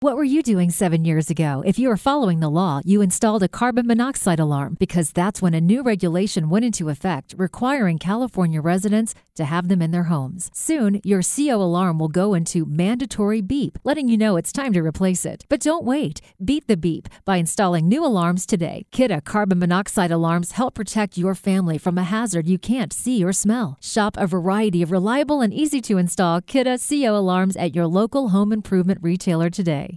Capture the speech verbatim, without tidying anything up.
What were you doing seven years ago? If you were following the law, you installed a carbon monoxide alarm because that's when a new regulation went into effect requiring California residents to have them in their homes. Soon, your C O alarm will go into mandatory beep, letting you know it's time to replace it. But don't wait. Beat the beep by installing new alarms today. Kidde carbon monoxide alarms help protect your family from a hazard you can't see or smell. Shop a variety of reliable and easy-to-install Kidde C O alarms at your local home improvement retailer today.